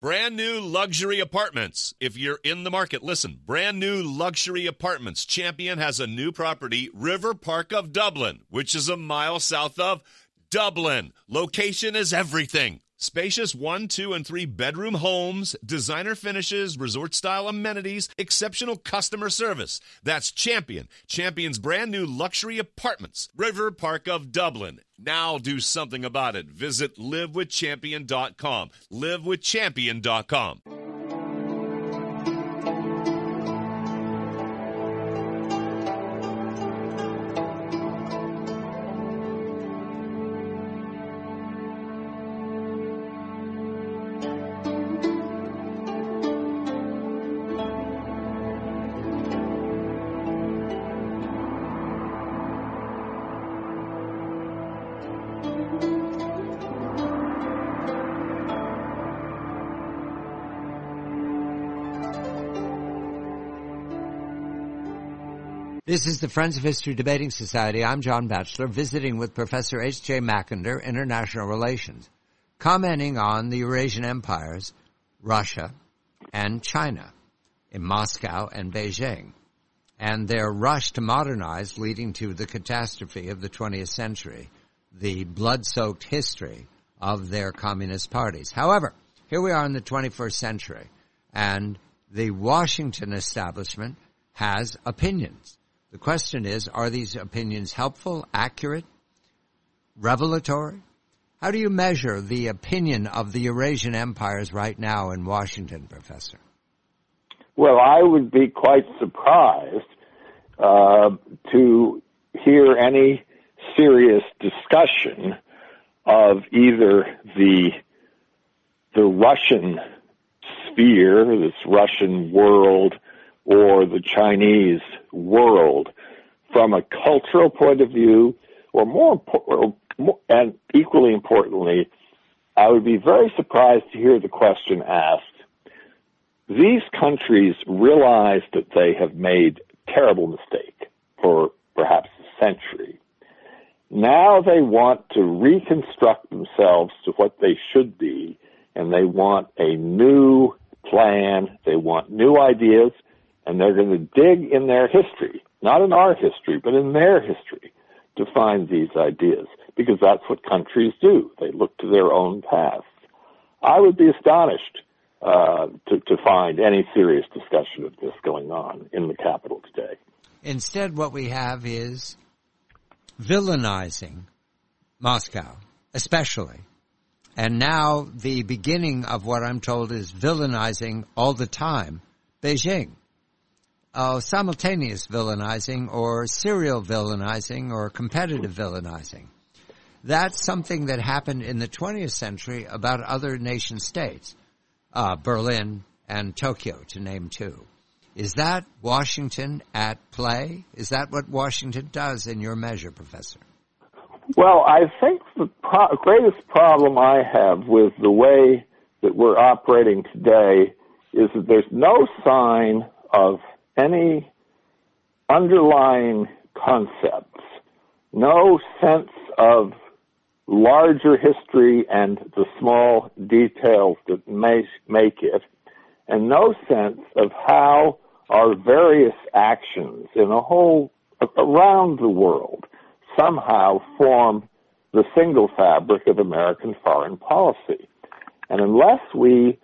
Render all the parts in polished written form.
Brand new luxury apartments. If you're in the market, listen. Brand new luxury apartments. Champion has a new property, River Park of Dublin, which is a mile south of Dublin. Location is everything. Spacious 1, 2, and 3 bedroom homes, designer finishes, resort-style amenities, exceptional customer service. That's Champion. Champion's brand new luxury apartments, River Park of Dublin. Now do something about it. Visit livewithchampion.com. livewithchampion.com. This is the Friends of History Debating Society. I'm John Batchelor, visiting with Professor H.J. Mackinder, International Relations, commenting on the Eurasian empires, Russia and China, in Moscow and Beijing, and their rush to modernize, leading to the catastrophe of the 20th century, the blood-soaked history of their communist parties. However, here we are in the 21st century, and the Washington establishment has opinions. The question is, are these opinions helpful, accurate, revelatory? How do you measure the opinion of the Eurasian empires right now in Washington, Professor? Well, I would be quite surprised to hear any serious discussion of either the Russian sphere, this Russian world, or the Chinese world from a cultural point of view, or and equally importantly, I would be very surprised to hear the question asked. These countries realize that they have made a terrible mistake for perhaps a century. Now they want to reconstruct themselves to what they should be, and they want a new plan, they want new ideas, and they're going to dig in their history, not in our history, but in their history, to find these ideas, because that's what countries do. They look to their own past. I would be astonished to find any serious discussion of this going on in the capital today. Instead, what we have is villainizing Moscow, especially. And now the beginning of what I'm told is villainizing all the time Beijing. Simultaneous villainizing or serial villainizing or competitive villainizing. That's something that happened in the 20th century about other nation states, Berlin and Tokyo, to name two. Is that Washington at play? Is that what Washington does in your measure, Professor? Well, I think the greatest problem I have with the way that we're operating today is that there's no sign of any underlying concepts, no sense of larger history and the small details that make it, and no sense of how our various actions in a whole around the world somehow form the single fabric of American foreign policy. And unless we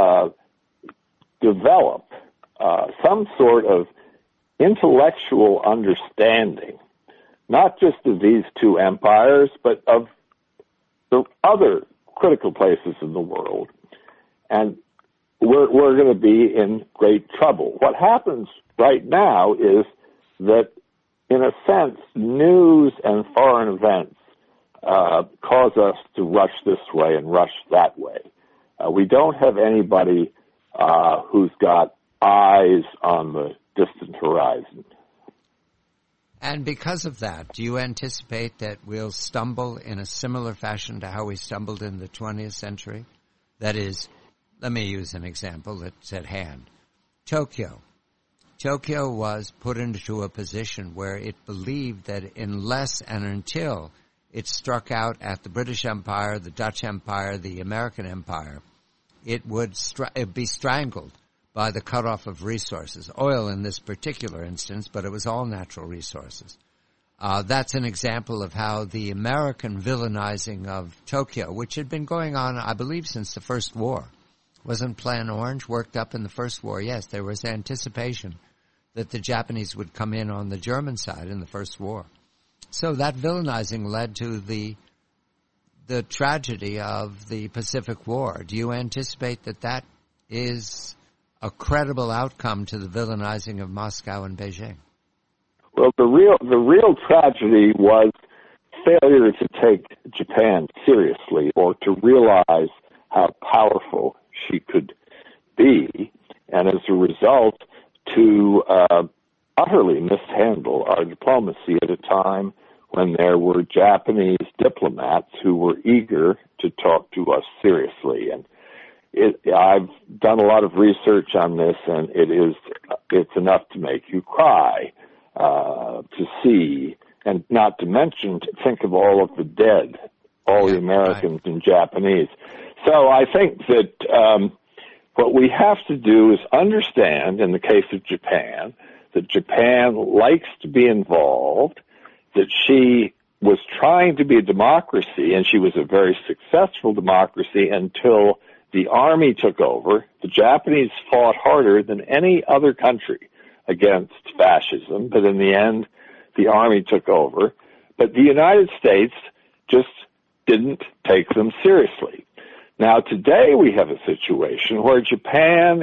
develop some sort of intellectual understanding, not just of these two empires, but of the other critical places in the world, and we're going to be in great trouble. What happens right now is that, in a sense, news and foreign events cause us to rush this way and rush that way. We don't have anybody who's got eyes on the distant horizon. And because of that, do you anticipate that we'll stumble in a similar fashion to how we stumbled in the 20th century? That is, let me use an example that's at hand. Tokyo. Tokyo was put into a position where it believed that unless and until it struck out at the British Empire, the Dutch Empire, the American Empire, it would be strangled by the cutoff of resources, oil in this particular instance, but it was all natural resources. That's an example of how the American villainizing of Tokyo, which had been going on, I believe, since the First War. Wasn't Plan Orange worked up in the First War? Yes, there was anticipation that the Japanese would come in on the German side in the First War. So that villainizing led to the tragedy of the Pacific War. Do you anticipate that is a credible outcome to the villainizing of Moscow and Beijing? Well, the real tragedy was failure to take Japan seriously or to realize how powerful she could be, and as a result, to utterly mishandle our diplomacy at a time when there were Japanese diplomats who were eager to talk to us seriously. And I've done a lot of research on this, and it's enough to make you cry to see, and not to mention to think of all of the dead, all the Americans and Japanese. So I think that what we have to do is understand, in the case of Japan, that Japan likes to be involved, that she was trying to be a democracy, and she was a very successful democracy until the army took over. The Japanese fought harder than any other country against fascism, but in the end, the army took over. But the United States just didn't take them seriously. Now, today we have a situation where Japan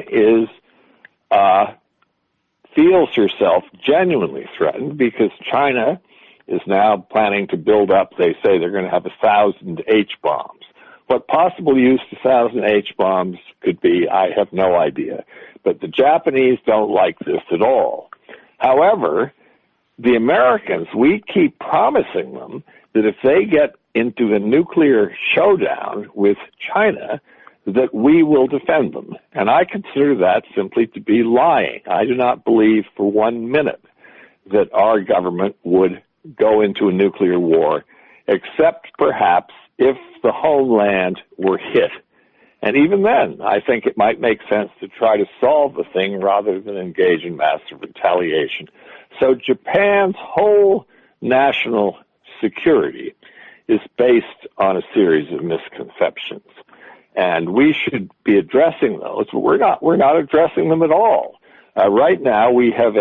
feels herself genuinely threatened because China is now planning to build up, they say they're going to have 1,000 H-bombs. What possible use 1,000 H-bombs could be, I have no idea. But the Japanese don't like this at all. However, the Americans, we keep promising them that if they get into a nuclear showdown with China, that we will defend them. And I consider that simply to be lying. I do not believe for 1 minute that our government would go into a nuclear war, except perhaps if the homeland were hit. And even then, I think it might make sense to try to solve the thing rather than engage in massive retaliation. So Japan's whole national security is based on a series of misconceptions. And we should be addressing those, but we're not addressing them at all. Right now, we have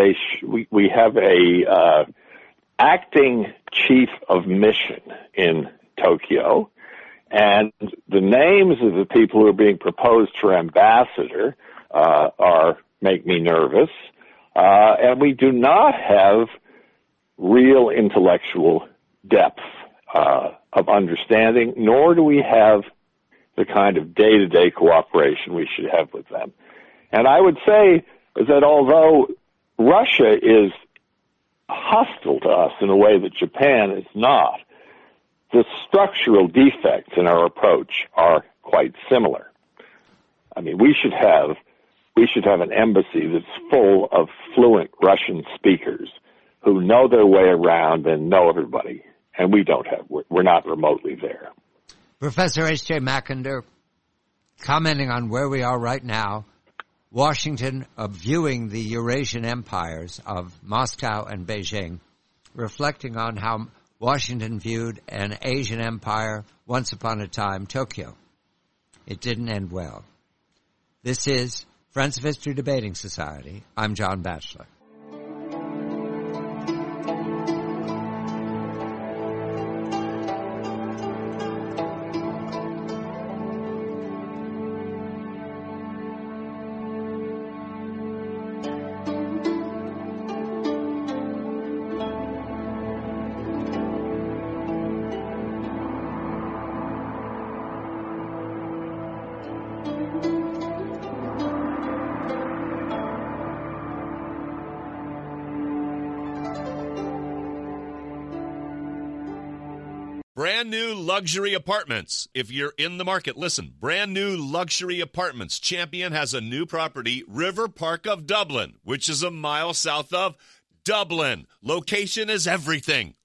a acting chief of mission in Tokyo, and the names of the people who are being proposed for ambassador make me nervous, and we do not have real intellectual depth of understanding, nor do we have the kind of day-to-day cooperation we should have with them. And I would say that although Russia is hostile to us in a way that Japan is not, the structural defects in our approach are quite similar. I mean, we should have an embassy that's full of fluent Russian speakers who know their way around and know everybody. And we don't have, we're not remotely there. Professor H.J. Mackinder, commenting on where we are right now, Washington viewing the Eurasian empires of Moscow and Beijing, reflecting on how Washington viewed an Asian empire, once upon a time, Tokyo. It didn't end well. This is Friends of History Debating Society. I'm John Batchelor. Brand new luxury apartments. If you're in the market, listen, brand new luxury apartments. Champion has a new property, River Park of Dublin, which is a mile south of Dublin. Location is everything.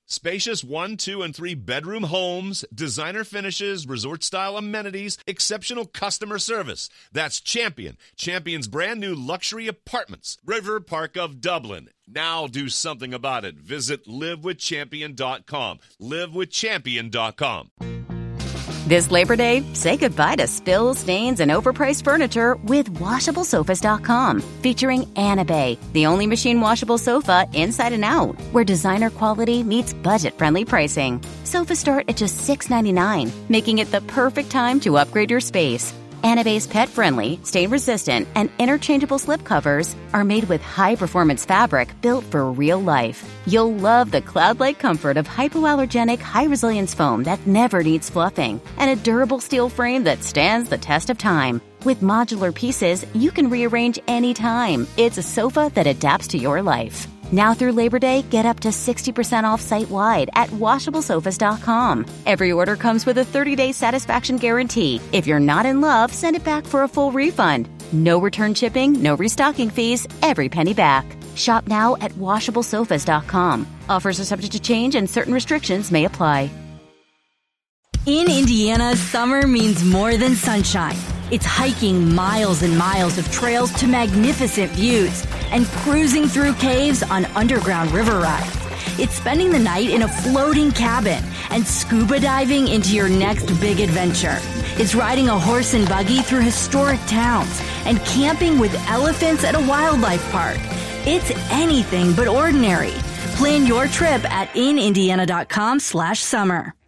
Spacious 1, 2, and 3 bedroom homes, designer finishes, resort-style amenities, exceptional customer service. That's Champion. Champion's brand new luxury apartments. River Park of Dublin. Now do something about it. Visit livewithchampion.com. livewithchampion.com. This Labor Day, say goodbye to spills, stains, and overpriced furniture with WashableSofas.com. Featuring Anabay, the only machine washable sofa inside and out, where designer quality meets budget-friendly pricing. Sofas start at just $6.99, making it the perfect time to upgrade your space. Anabay's pet-friendly, stain-resistant, and interchangeable slipcovers are made with high-performance fabric built for real life. You'll love the cloud-like comfort of hypoallergenic, high-resilience foam that never needs fluffing, and a durable steel frame that stands the test of time. With modular pieces, you can rearrange anytime. It's a sofa that adapts to your life. Now through Labor Day, get up to 60% off site-wide at WashableSofas.com. Every order comes with a 30-day satisfaction guarantee. If you're not in love, send it back for a full refund. No return shipping, no restocking fees, every penny back. Shop now at WashableSofas.com. Offers are subject to change and certain restrictions may apply. In Indiana, summer means more than sunshine. It's hiking miles and miles of trails to magnificent views and cruising through caves on underground river rides. It's spending the night in a floating cabin and scuba diving into your next big adventure. It's riding a horse and buggy through historic towns and camping with elephants at a wildlife park. It's anything but ordinary. Plan your trip at inindiana.com/summer.